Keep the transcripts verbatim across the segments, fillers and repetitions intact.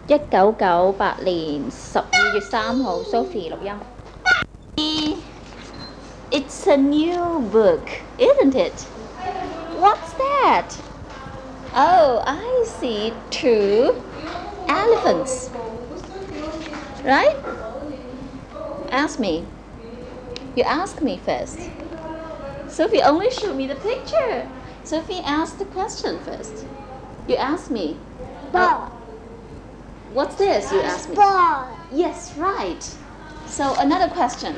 一九九八年十二月三號 Sophie 錄音。It's a new book, isn't it? What's that? Oh, I see two elephants. Right? Ask me. You ask me first. Sophie only showed me the picture. Sophie asked the question first. You ask me. Ball. What's this? You ask me. Ball. Yes, right. So another question.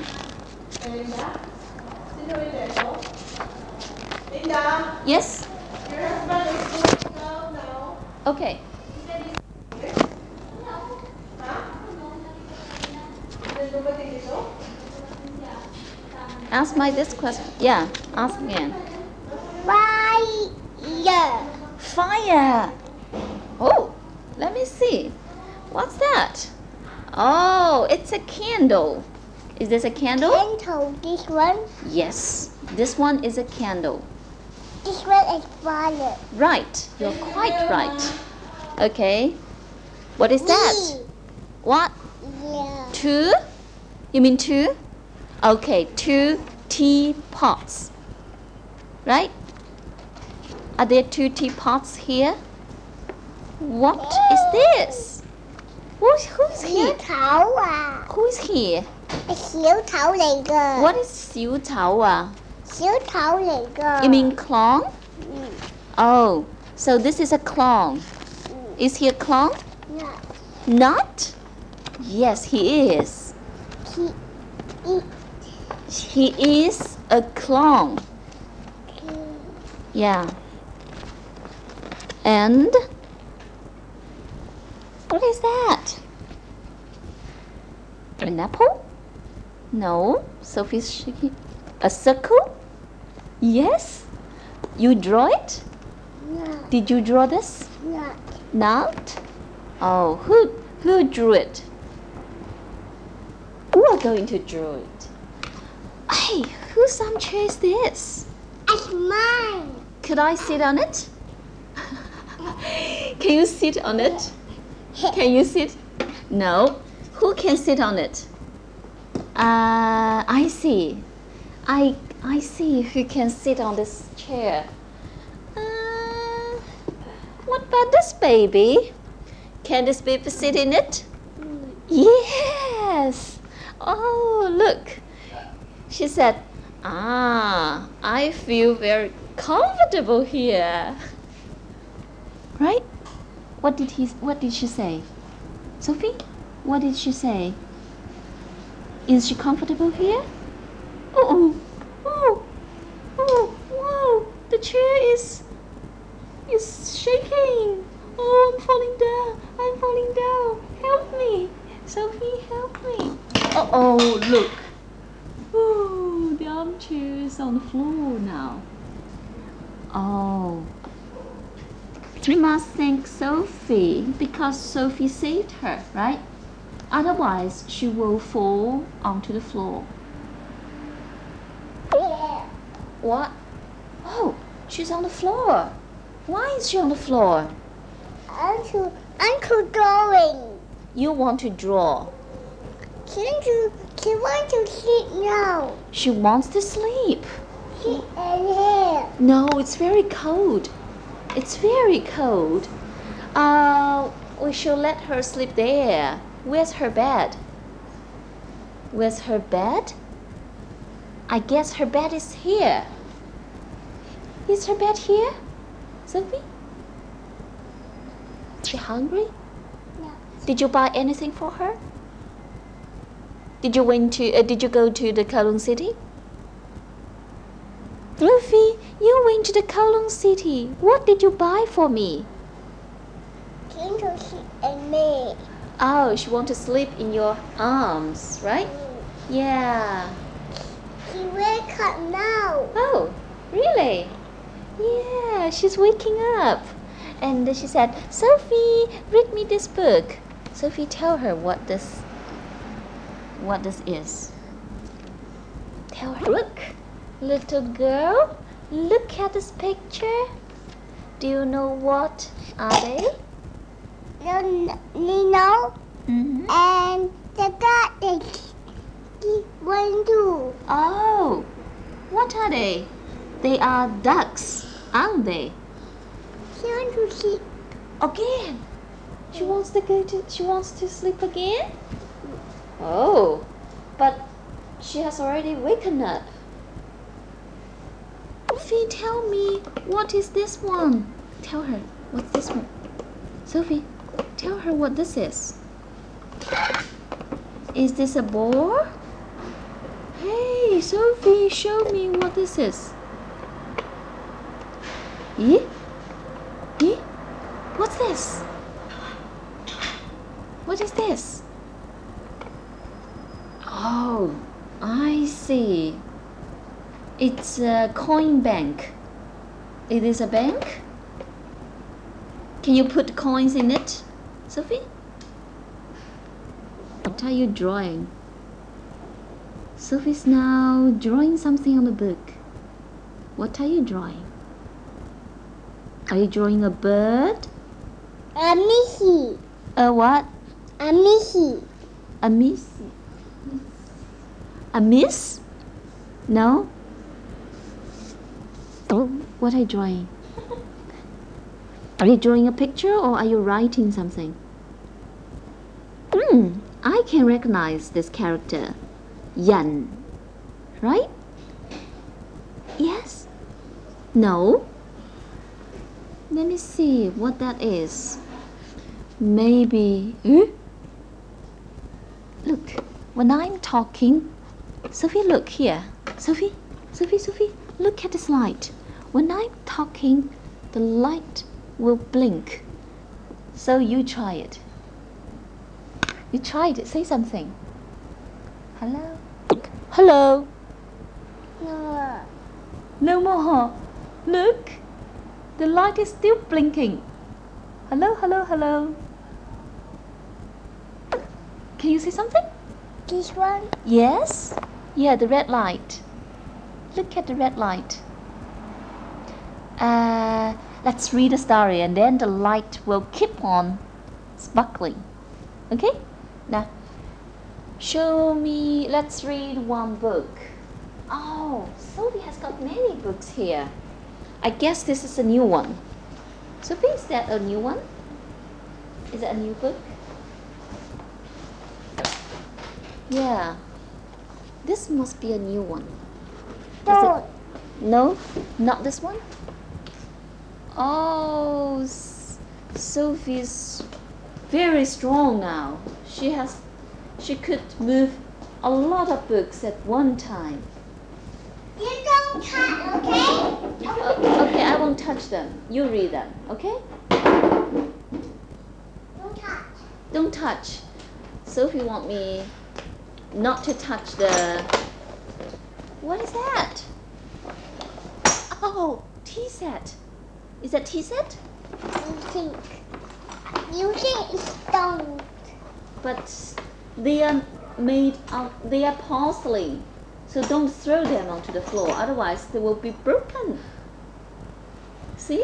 Yes? Okay. Ask my this question. Yeah, ask again. Fire. Fire. Oh, let me see. What's that? Oh, it's a candle. Is this a candle? Candle. This one. Yes, this one is a candle. This one is fire. Right, you're quite right. Okay, what is that? E. What? Yeah. Two? You mean two? Okay, two teapots. Right? Are there two teapots here? What is this? Who's, who's Xíu here? thảo à. Who's here? Xíu thảo嚟㗎. What is 小丑啊? Xíu thảo嚟㗎. You mean clown? Mm. Oh, so this is a clown. Is he a clown? Yeah. Not? Yes, he is. He eat. He is a clown. Yeah. And what is that? An apple? No. Sophie's shaking. A circle? Yes. You draw it? No. Did you draw this? Not. Not? Oh, who who drew it? Who are going to draw it? Hey, whose armchair is this? It's mine. Could I sit on it? Can you sit on it? Can you sit? No. Who can sit on it? Uh, I see. I I see who can sit on this chair. Uh, what about this baby? Can this baby sit in it? Yes. Oh, look. She said, ah, I feel very comfortable here. Right? What did he what did she say? Sophie? What did she say? Is she comfortable here? Oh, oh, oh, wow, the chair is is shaking. Oh, I'm falling down. I'm falling down. Help me. Sophie, help me. Uh-oh, look. Oh, the armchair is on the floor now. Oh. We must thank Sophie because Sophie saved her, right? Otherwise, she will fall onto the floor. Yeah. What? Oh, she's on the floor. Why is she on the floor? Uncle, Uncle drawing. You want to draw. Can't you? She wants to sleep now. She wants to sleep. She and here. No, it's very cold. It's very cold. Uh, we should let her sleep there. Where's her bed? Where's her bed? I guess her bed is here. Is her bed here, Sophie? Is she hungry? No. Did you buy anything for her? Did you went to? Uh, did you go to the Kowloon City? Luffy, you went to the Kowloon City. What did you buy for me? Can't you sleep and me? Oh, she wants to sleep in your arms, right? Yeah. She wake up now. Oh, really? Yeah, she's waking up. And then she said, Sophie, read me this book. Sophie, tell her what this what this is. Tell her. Look, little girl, look at this picture. Do you know what are they? Nino Mm-hmm. and the cat they keep one too. Oh, what are they? They are ducks, aren't they? She wants to sleep. Again? She wants to go to. She wants to sleep again. Oh, but she has already waken up. Sophie, tell me, what is this one? Tell her, what's this one? Sophie, tell her what this is. Is this a ball? Hey, Sophie, show me what this is. Eh? Eh? What's this? What is this? Oh, I see. It's a coin bank. It is a bank? Can you put coins in it, Sophie? What are you drawing? Sophie's now drawing something on the book. What are you drawing? Are you drawing a bird? A Missy. A what? A Missy. A miss? A miss? No? Oh, what are you drawing? Are you drawing a picture or are you writing something? Hmm, I can recognize this character. Yan. Right? Yes? No? Let me see what that is. Maybe. Eh? Look, when I'm talking, Sophie, look here. Sophie, Sophie, Sophie, look at this light. When I'm talking, the light will blink. So you try it. You tried it. Say something. Hello? Hello? No. No more. Look. The light is still blinking. Hello, hello, hello. Can you say something? This one? Yes? Yeah, the red light. Look at the red light. Uh, let's read a story and then the light will keep on sparkling. Okay? Now, show me, let's read one book. Oh, Sophie has got many books here. I guess this is a new one. Sophie, is that a new one? Is that a new book? Yeah. This must be a new one. Is it? No? Not this one? Oh, S- Sophie's very strong now. She has, she could move a lot of books at one time. You don't touch, okay? Uh, okay, I won't touch them. You read them, okay? Don't touch. Don't touch. Sophie want me not to touch the... What is that? Oh, tea set. Is that tea set? You think. You think it's stone. But they are made out, they are porcelain. So don't throw them onto the floor, otherwise they will be broken. See?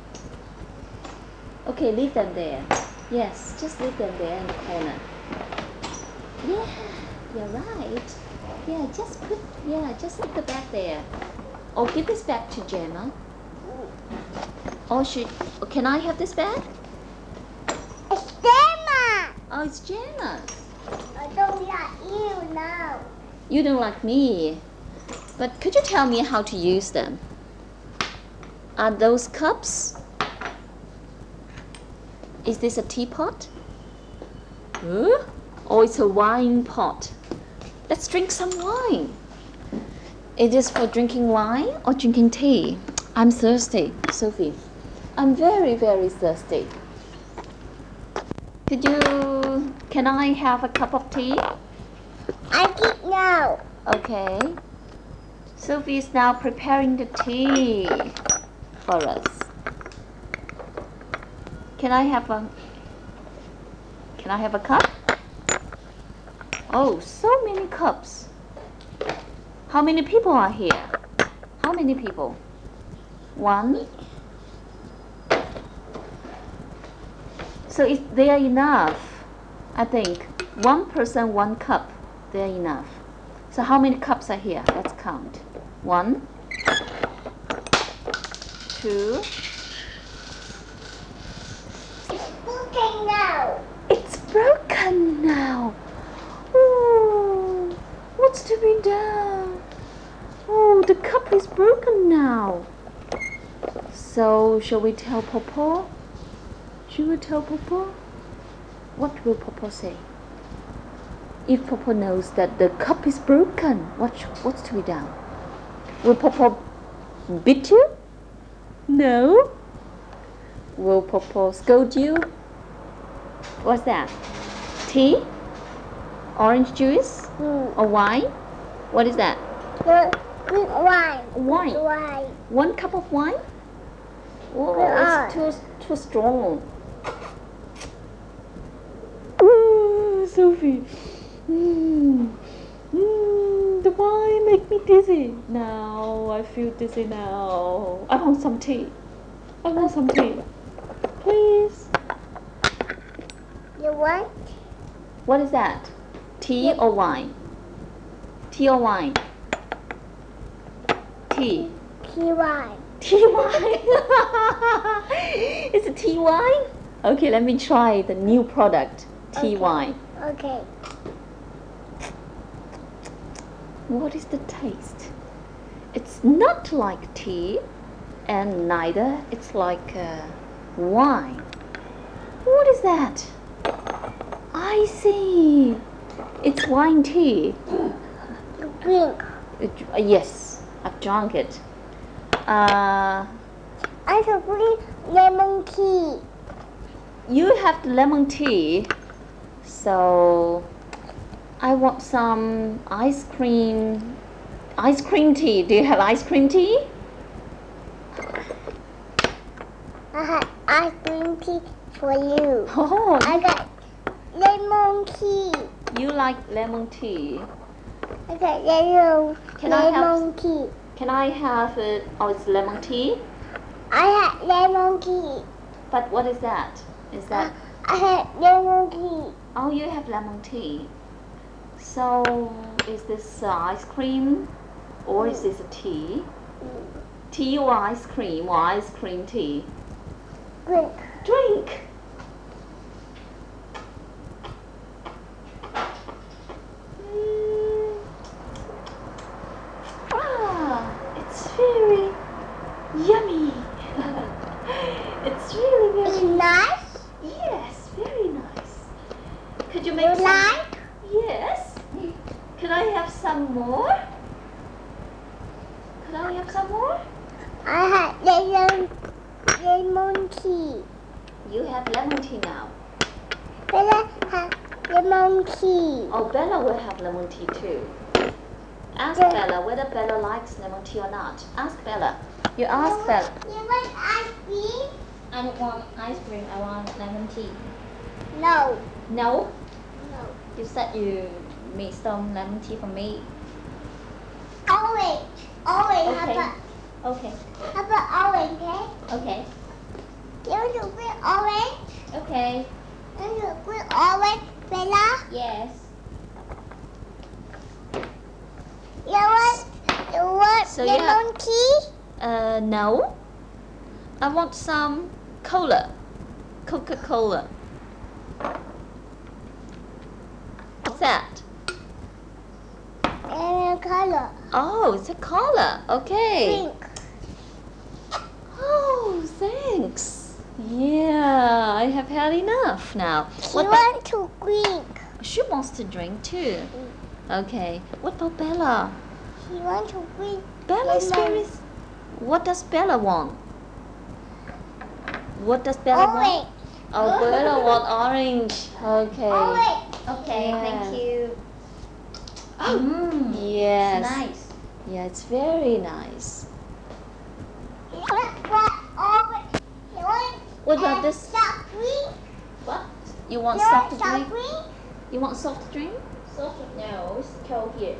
Okay, leave them there. Yes, just leave them there in the corner. Yeah, you're right. Yeah, just put, yeah, just put the bag there. Or give this bag to Gemma. Or should, can I have this bag? It's Gemma. Oh, it's Gemma's. I don't like you now. You don't like me. But could you tell me how to use them? Are those cups? Is this a teapot? Huh? Or it's a wine pot? Let's drink some wine. It is for drinking wine or drinking tea? I'm thirsty, Sophie. I'm very, very thirsty. Could you, can I have a cup of tea? I get now. Okay. Sophie is now preparing the tea for us. Can I have a, can I have a cup? Oh, so many cups. How many people are here? How many people? One. So is they are enough. I think one person, one cup. They are enough. So how many cups are here? Let's count. One, two. It's broken now. It's broken now. Oh, what's to be done? Oh, the cup is broken now. So, shall we tell Papa? Should we tell Papa? What will Papa say? If Papa knows that the cup is broken, what what's to be done? Will Papa beat you? No. Will Papa scold you? What's that? Tea? Orange juice? Mm. Or wine? What is that? No, good wine. Wine. Good wine. One cup of wine? Oh, Yeah. it's too too strong. Ooh, Sophie. Mm. Mm, the wine make me dizzy. Now I feel dizzy now. I want some tea. I want some tea. Please. You want? What is that? Tea or wine? Tea or wine? Tea. Tea wine. Tea wine. Is it tea wine? Okay, let me try the new product. Tea Okay. wine. Okay. What is the taste? It's not like tea, and neither it's like uh, wine. What is that? I see. It's wine tea. You drink. It, uh, yes, I've drunk it. Uh, I should drink lemon tea. you have the lemon tea, so I want some ice cream. Ice cream tea. Do you have ice cream tea? I have ice cream tea for you. Oh, I got lemon tea. you like lemon tea. I got lemon, Can I have- lemon tea. Can I have it? Oh, it's lemon tea. I have lemon tea. But what is that? Is that? I have lemon tea. Oh, you have lemon tea. So, is this uh, ice cream, or is this a tea? Tea or ice cream, or ice cream tea? Drink. Drink. Mm. Ah, it's very yummy. It's really It's very nice. yes, very nice. Could you You make some? like? Yes. Could I have some more? Could I have some more? I have lemon, lemon tea. You have lemon tea now. Bella have lemon tea. Oh, Bella will have lemon tea too. Ask Yeah. Bella whether Bella likes lemon tea or not. Ask Bella. You ask you Bella. Want, you want ice cream? I don't want ice cream, I want lemon tea. No. No? No. You said you made some lemon tea for me. Orange. Orange. Okay. How Okay, about, how about orange, okay? okay, You want to put orange? okay, You want to put orange, Bella? yes. You want, you want So you lemon tea? Uh, no. I want some cola. Coca-Cola. What's that? Lemon color. Oh, it's a cola. Okay. Drink. Oh, thanks. Yeah, I have had enough now. You What about, want to drink. she wants to drink too. Okay. What about Bella? You want to drink. Bella is Lemon. very. What does Bella want? What does Bella want? Orange. Oh, Bella want orange. Okay. Orange. Okay, Yeah. thank you. Oh, Mmm, yes. it's nice. Yeah, it's very nice. You want what? Orange. You want What about uh, this? soft drink? What? You You want want soft soft drink? drink? You want soft drink? Soft no, it's cold here.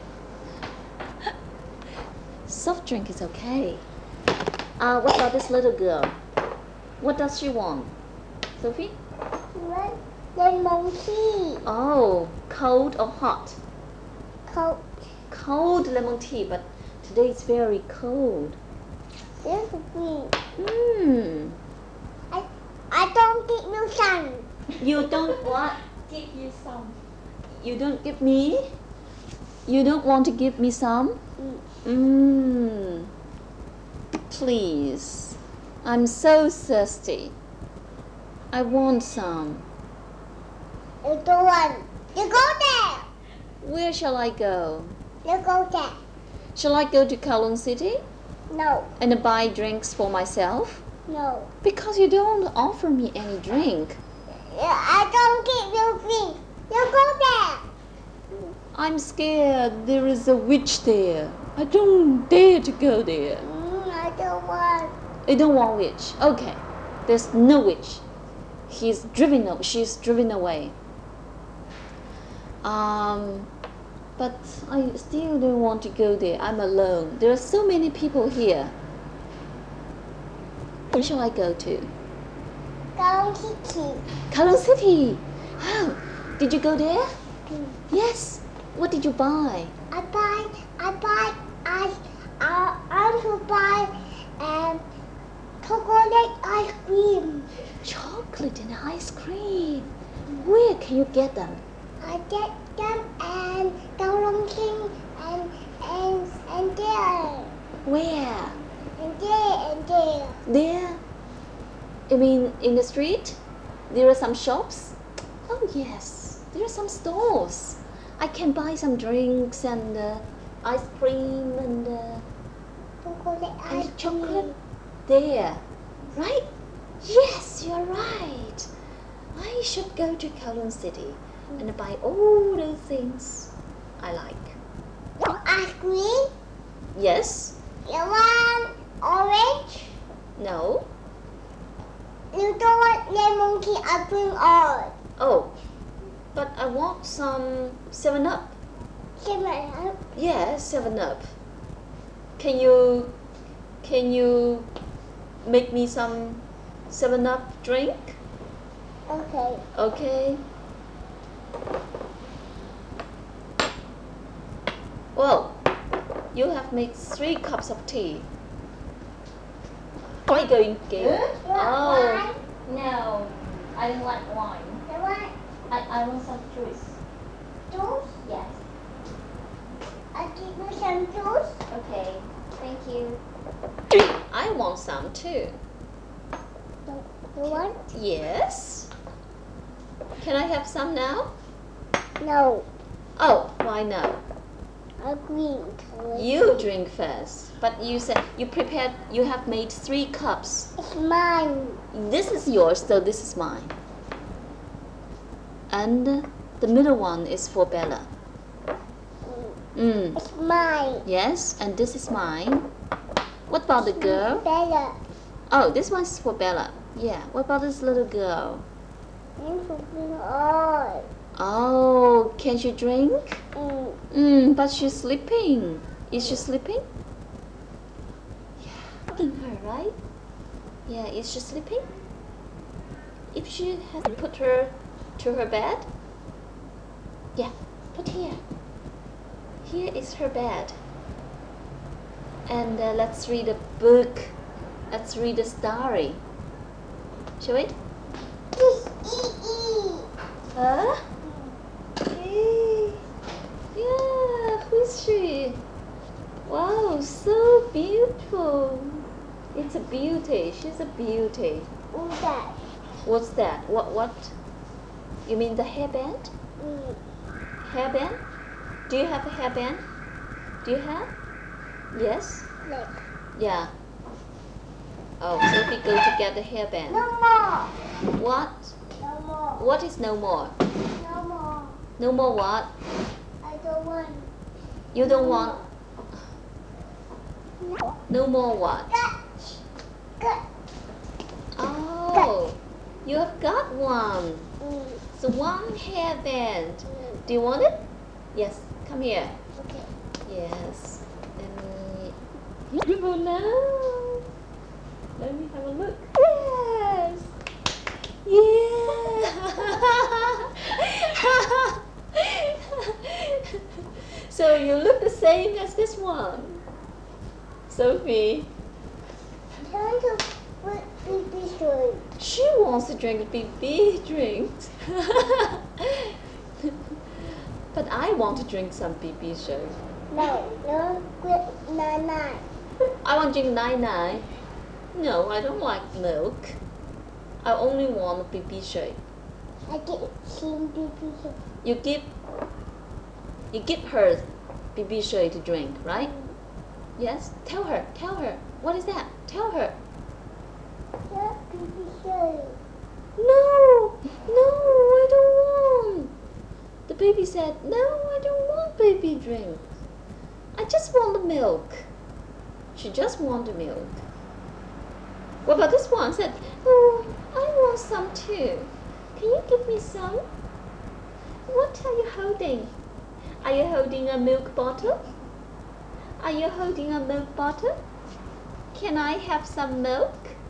Soft drink is okay. Uh, what about this little girl? What does she want? Sophie? What? Lemon tea. Oh, cold or hot? Cold. Cold lemon tea, but today it's very cold. This green. Hmm. I, I don't give you some. You don't what? Give you some. You don't give me? You don't want to give me some? Mm. Mmm. Please. I'm so thirsty. I want some. You don't want. You go there. Where shall I go? You go there. Shall I go to Kowloon City No. and buy drinks for myself? No. Because you don't offer me any drink. I don't give you drink. You go there. I'm scared. There is a witch there. I don't dare to go there. Mm, I don't want. You don't want witch? Okay. There's no witch. He's driven away. She's driven away. Um, but I still don't want to go there. I'm alone. There are so many people here. Where shall I go to? Go kitchen. Kowloon City. Oh, did you go there? Mm. Yes. What did you buy? I buy. I buy. I. I. I want to buy. Um. Chocolate ice cream. Chocolate and ice cream. Where can you get them? I get them and Kowloon King and and and there Where? and there and there. There? You mean in the street? There are some shops? Oh yes, there are some stores. I can buy some drinks and uh, ice cream and, uh, Chocolate ice and chocolate cream. there, right? Yes, you're right. I should go to Kowloon City and buy all those things I like. Ice cream. Yes? You want orange? No? You don't want lemon tea. I bring all. Oh, but I want some seven up. Seven up. Yeah, seven up. Can you can you make me some seven up drink? Okay. Okay. Well, you have made three cups of tea. Are you going to give? Oh, No, I don't like wine. You want I, I want some juice. juice? Yes. I give you some juice. Okay. Thank you. I want some too. You want? Yes. Can I have some now? No. Oh, why no? I green. You drink first. But you said you prepared, you have made three cups. It's mine. This is yours, so this is mine. And the middle one is for Bella. Mm. It's mine. Yes, and this is mine. What about the girl? Bella. Oh, this one's for Bella. Yeah, what about this little girl? And for green all. Oh, can she drink? Mm. Mm, but she's sleeping. Is she sleeping? Yeah, looking her, right? Yeah, is she sleeping? If she has put her to her bed? Yeah, put here. Here is her bed. And uh, let's read a book. Let's read a story. Shall we? Huh? Hey. Yeah, who is she? Wow, so beautiful. It's a beauty. She's a beauty. Who's that? What's that? What what? You mean the hairband? Mm. Hairband? Do you have a hairband? Do you have? Yes? Like. Yeah. Oh, so we go to get the hairband. No more. What? No more. What is no more? No more. No more what? I don't want. You don't want No. no more what? Cut. Cut. Oh, you have got one. Mm. So one hairband. Mm. Do you want it? Yes. Come here. Okay. Yes. Let me. Beautiful now. Let me have a look. Yes. Yeah. So you look the same as this one. Sophie. Turn to put baby soy. She wants to drink B B drinks. But I want to drink some B B shake. No, no, with nine nine. I want to drink nine nine. No, I don't like milk. I only want a B B shake. I get some baby soy. You give you give her B B shake to drink, right? Yes? Tell her, tell her. What is that? Tell her. Yeah, baby soy. No, no, I don't want. The baby said, no, I don't want baby drink. I just want the milk. She just want the milk. What about this one? Said, oh, I want some too. Can you give me some? What are you holding? Are you holding a milk bottle? Are you holding a milk bottle? Can I have some milk?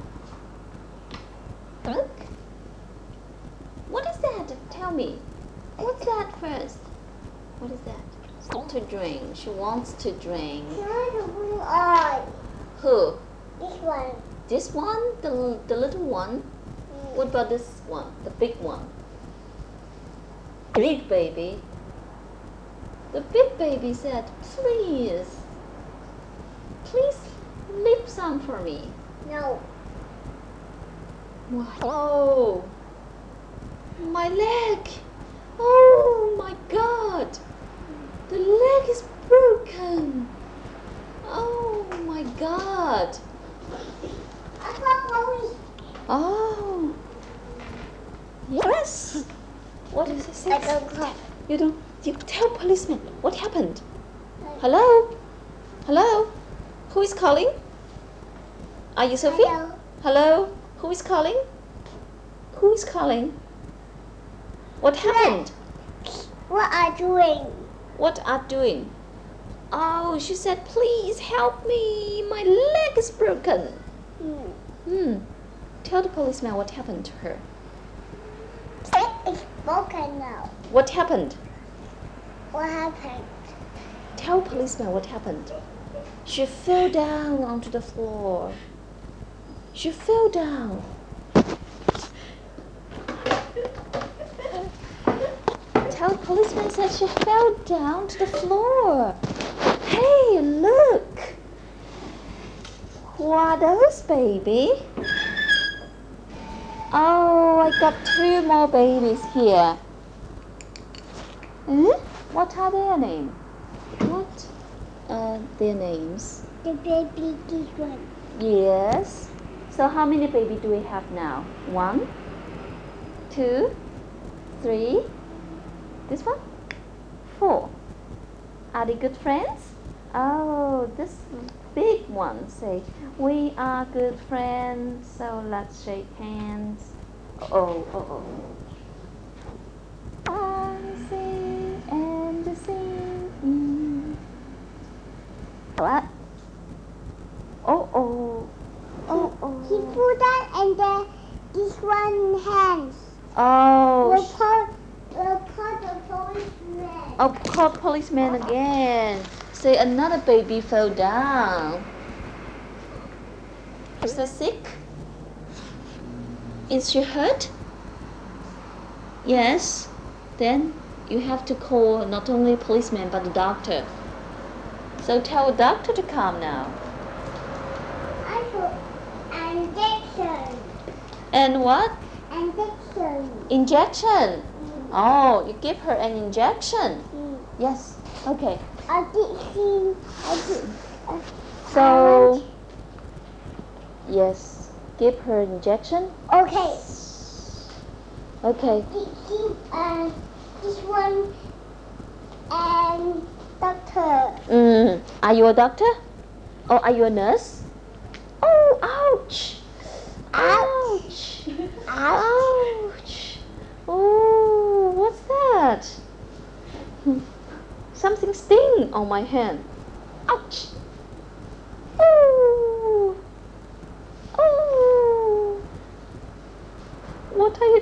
Milk? What is that? Tell me. What's that first? What is that? She wants to drink. She wants to drink. Turn to blue eye. Who? This one. This one? The, the little one? What about this one? The big one? Big baby. The big baby said, please. Please leave some for me. No. What? Oh. My leg. Oh my God. The leg is broken. Oh my God. I thought always. Oh. Yes. What is this? I don't cry. You don't. You tell policeman what happened. Hello. Hello. Who is calling? Are you Sophie? Hello. Hello. Who is calling? Who is calling? What happened? What are you doing? What are doing? Oh, she said, please help me. My leg is broken. Hmm. Hmm. Tell the policeman what happened to her. It's broken now. What happened? What happened? Tell policeman what happened. She fell down onto the floor. She fell down. Tell policeman said she fell down to the floor. Hey, look. Who are those, baby? Oh, I got two more babies here. Hmm? What are their names? What are their names? The baby this one. Yes. So how many baby do we have now? One, two, three. This one? Four. Are they good friends? Oh, this big one say, we are good friends, so let's shake hands. Oh, oh, oh. I sing and sing. What? Oh, oh. Oh, He oh. put that and then this one hands. Oh, We'll sh- call, we'll call the policeman. oh, call policeman again. Say another baby fell down. Is she sick? Is she hurt? Yes. Then you have to call not only a policeman but the doctor. So tell the doctor to come now. I put injection. And what? Injection. Injection. Oh, you give her an injection. Mm. Yes. Okay. I did see. I did. Uh, So yes, give her injection. okay. Okay. Did see uh, this one and doctor. Mm. Are you a doctor? Or are you a nurse? Oh, ouch! Ouch! Ouch! Oh, what's that? Something sting on my hand. Ouch! Oh! Oh! What are you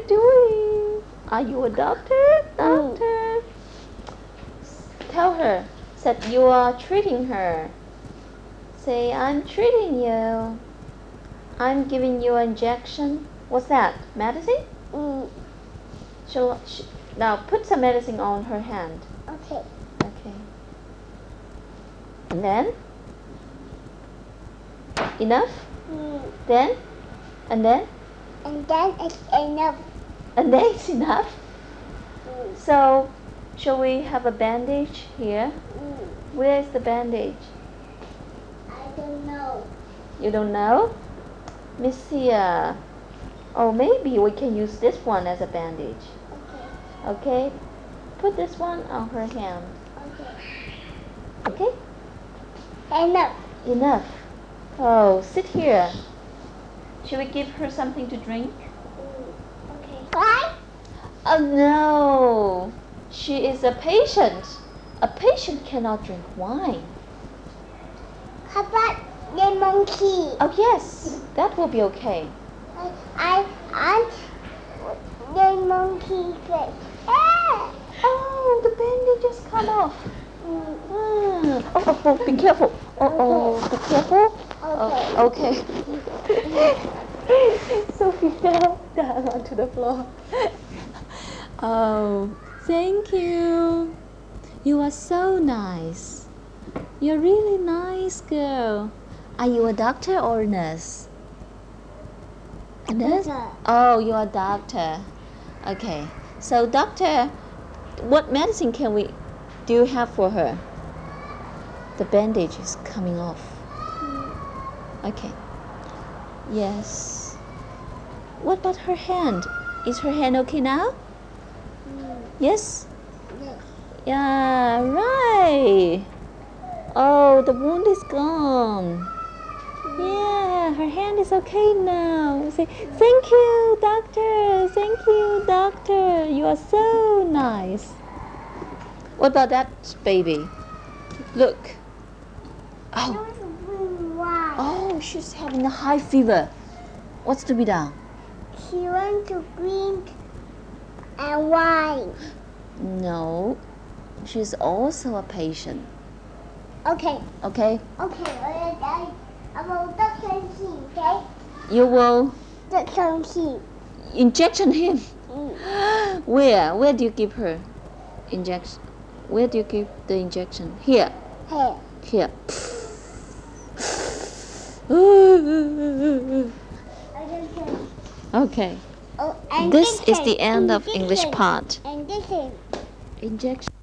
Are you a doctor? Doctor. Tell her. Said you are treating her. Say, I'm treating you. I'm giving you an injection. What's that? Medicine? Mm. She'll, she, now put some medicine on her hand. Okay. Okay. And then? Enough? Mm. Then? And then? And then it's enough. And then it's enough? Mm. So, shall we have a bandage here? Mm. Where is the bandage? I don't know. You don't know? Missy, uh, oh, maybe we can use this one as a bandage. Okay. Okay? Put this one on her hand. Okay. Okay? Enough. Enough. Oh, sit here. Should we give her something to drink? Mm. Okay. Why? Oh no! She is a patient. A patient cannot drink wine. How about the monkey? Oh yes, that will be okay. I, I, the monkey face. Ah! Oh, the bandage just come off. Mm. Ah. Oh, oh, oh, be careful. Oh, oh, be careful. Oh, okay. Sophie fell down onto the floor. Oh, thank you. You are so nice. You're really nice girl. Are you a doctor or a nurse? A nurse? Doctor. Oh, you're a doctor. Okay. So, doctor, what medicine can we do you have for her? The bandage is coming off. Okay. Yes. What about her hand? Is her hand okay now? Mm. Yes? Yes. Yeah, right. Oh, the wound is gone. Yeah, her hand is okay now. Say, thank you, doctor. Thank you, doctor. You are so nice. What about that baby? Look. Oh, Why? oh, she's having a high fever. What's to be done? She went to green and white. No, she's also a patient. Okay. Okay, Okay. I will Doctor He. Okay. you will Doctor He. injection him. Mm. Where? Where do you give her injection? Where do you give the injection? Here. Here. Here. I don't care. Okay. Oh, and This is hand, the end and of this English hand, part. And this hand. Injection.